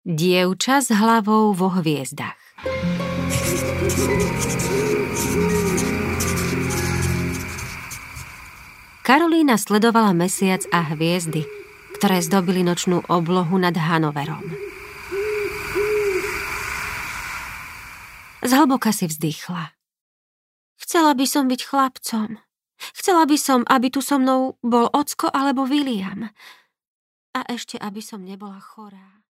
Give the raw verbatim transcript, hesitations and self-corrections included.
Dievča s hlavou vo hviezdach. Karolína sledovala mesiac a hviezdy, ktoré zdobili nočnú oblohu nad Hanoverom. Zhlboka si vzdychla. Chcela by som byť chlapcom. Chcela by som, aby tu so mnou bol ocko alebo William. A ešte, aby som nebola chorá.